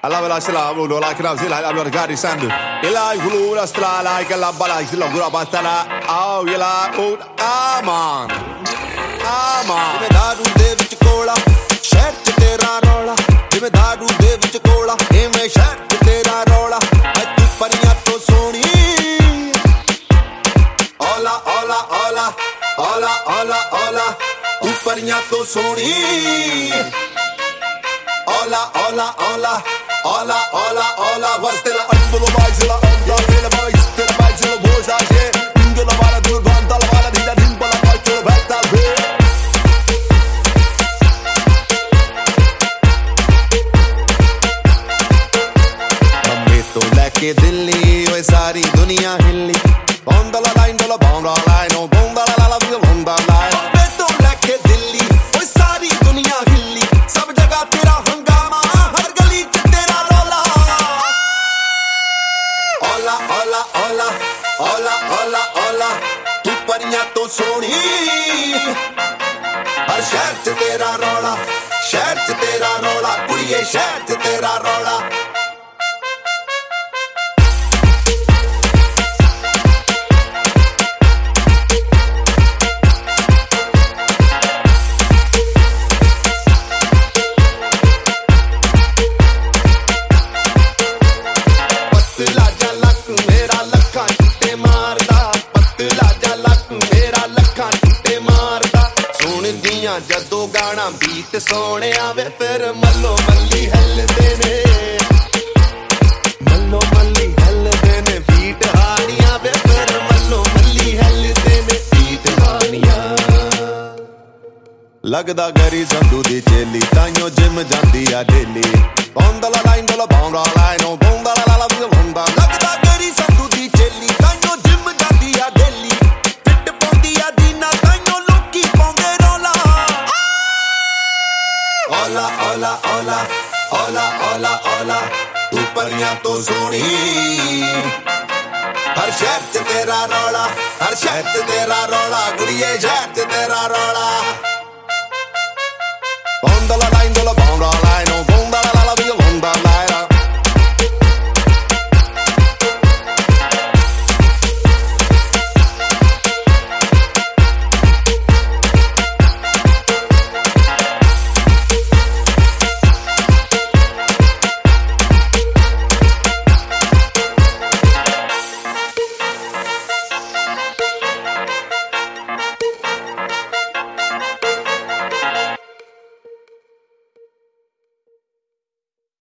alla vela sila budo la kna sila la gari sandu ila gulu la stra la kala bala sila gura batala aw ila ud aman ਜਿਵੇਂ ਦਾਰੂ ਦੇ ਵਿੱਚ ਕੋਲਾ ਸ਼ਹਿਰ ਚ ਤੇਰਾ ਰੌਲਾ ਜਿਵੇਂ ਦਾਰੂ ਦੇ ਵਿੱਚ ਕੋਲਾ ਇਵੇਂ ਸ਼ਹਿਰ ਚ ਤੇਰਾ ਰੌਲਾ ਤੂੰ ਪਰੀਆਂ ਤੋਂ ਸੋਹਣੀ ਓਲਾ ਓਲਾ ਓਲਾ ਓਲਾ ਓਲਾ ਓਲਾ ਤੂੰ ਪਰੀਆਂ ਤੋਂ ਸੋਹਣੀ ਓਲਾ ਓਲਾ ਓਲਾ ਓਲਾ ਓਲਾ ਓਲਾ ਵਰਤਲਾ ਅੰਬਲੋ ਬਾਈਸਲਾ ਅੰਦਾ ਵੇਲਾ ਬਾਈਸਲਾ ਬਾਈਸਲਾ ਬੋਸਾ ਸ਼ੇ ਇੰਗਲਾ ਵਾਲਾ ਦੂਰ ਬੰਦਲ ਵਾਲਾ ਢੀਲਾ ਢਿੰਬਲਾ ਬਾਈਸਲਾ ਬੈਠਾ ਵੇ के दिल्ली ओए सारी दुनिया हिल्ली बोंदला लाइन डोला बोंदला लाइन ओ बोंदला ला ला बोंदला लाइन बे तो लेके दिल्ली ओए सारी दुनिया हिल्ली सब जगह तेरा हंगामा हर गली च तेरा रोला ओला ओला ओला ओला ओला ओला तू परियां तो सोहनी हर शहर च तेरा रोला शहर च तेरा रोला कुड़िए शहर च तेरा रोला ਜਦੋਂ ਗਾਣਾ ਬੀਟ ਸੋਹਣੇ ਆਵੇ ਫਿਰ ਮੱਲੋ ਮੱਲੀ ਹੱਲਦੇ ਨੇ ਮੱਲੋ ਮੱਲੀ ਹੱਲਦੇ ਨੇ ਬੀਟ ਹਾਣੀਆਂ ਵੇ ਫਿਰ ਮੱਲੋ ਮੱਲੀ ਹੱਲਦੇ ਨੇ ਬੀਟ ਹਾਣੀਆਂ ਲੱਗਦਾ ਗਰੀ ਸੰਧੂ ਦੀ ਚੇਲੀ ਤਾਈਓ ਜਿਮ ਜਾਂਦੀ ਆ ਡੇਲੀ ਬੌਂਦਲਾ ਲਾਈਨ ਡੋਲਾ ਬੌਂਦਲਾ ਲਾਈਨ ਓ ਬੌਂਦਲਾ ਲਾ ਲਾ ਬੌਂਦਾ ਲੱਗਦਾ ਗਰੀ ਸੰਧੂ ਦੀ ਚੇਲੀ ਤਾਈਓ ਜਿਮ ਜਾਂਦੀ ਆ ਡੇਲੀ ਫਿੱਟ ਪਾਉਂਦੀ ਆ ਦੀਨਾ ਤਾਈਓ ਲੋਕੀ ਪਾਉਂਦੇ ਰੌਲਾ ओला ओला ओला ओला ओला ओला तू परियां तो सोहनी हर शहर च तेरा रौला हर शहर च तेरा रौला कुड़िए शहर च तेरा रौला